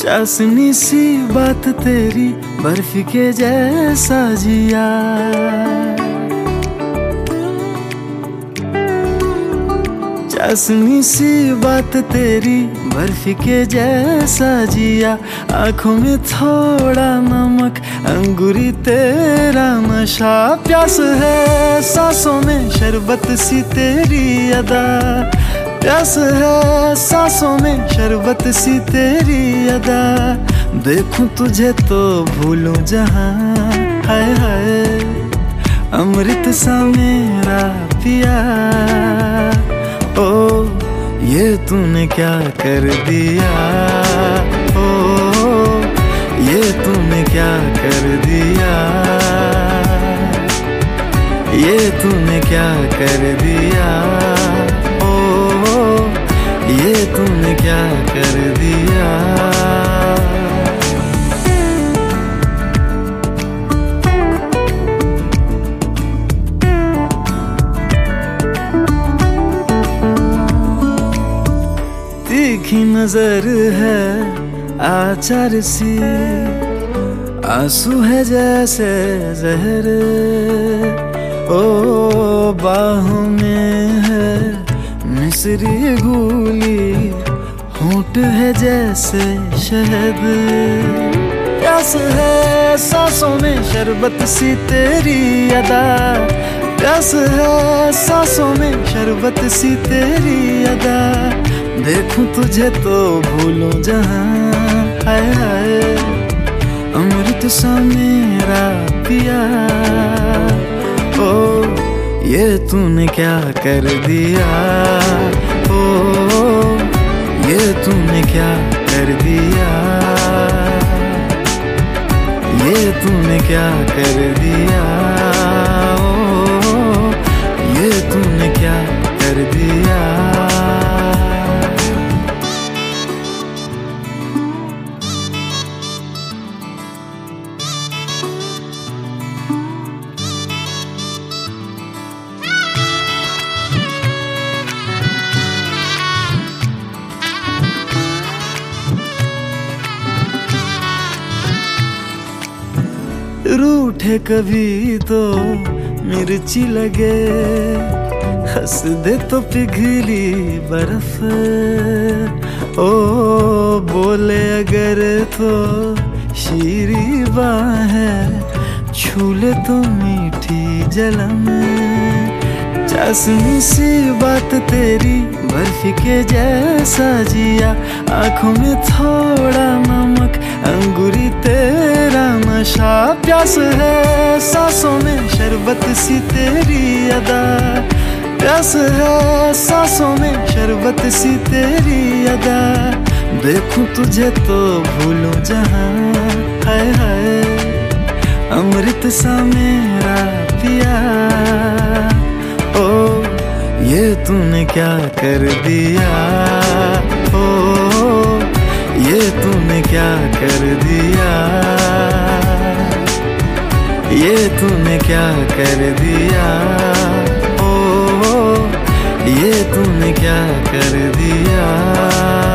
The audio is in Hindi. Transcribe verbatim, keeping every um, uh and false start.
चाशनी सी बात तेरी, बर्फी के जैसा जिया। चाशनी सी बात तेरी, बर्फी के जैसा जिया। आंखों में थोड़ा नमक, अंगूरी तेरा नशा। प्यास है सांसों में, शरबत सी तेरी अदा। प्यास है सांसों में, शरबत सी तेरी अदा। देखूं तुझे तो भूलूं जहां, हाय हाय अमृत सा मेरा पिया। ओ ये तूने क्या कर दिया, ओ ये तूने क्या कर दिया, ये तूने क्या कर दिया, ओ ये तूने क्या कर दिया। तीखी नजर है आचार सी, आंसू है जैसे जहर। ओ बाहों में है मिस्री घूली, होंठ है जैसे शहद। प्यास है सांसों में, शरबत सी तेरी अदा। प्यास है सांसों में, शरबत सी तेरी अदा। देखूं तुझे तो भूलूं जहां, हाय हाय अमृत सा मेरा पिया। ओ ये तूने क्या कर दिया, ओ ये तूने क्या कर दिया, ये तूने क्या कर दिया, ओ ये तूने क्या कर दिया। रूठे कभी तो मिर्ची लगे, हंस दे तो पिघली बर्फ। ओ बोले अगर तो शीरी बाहें, छू ले तो मीठी जलन। चाशनी सी बात तेरी, बर्फी के जैसा जिया। आंखों में थोड़ा नमक, अंगूरी तेरा नशा। प्यास है सांसों में, शरबत सी तेरी अदा। प्यास है सांसों में, शरबत सी तेरी अदा। देखूं तुझे तो भूलूं जहां, हाय हाय अमृत सा मेरा पिया। ओ ये तूने क्या कर दिया, ओ ये तूने क्या कर दिया, ये तूने क्या कर दिया, ओ ये तूने क्या कर दिया।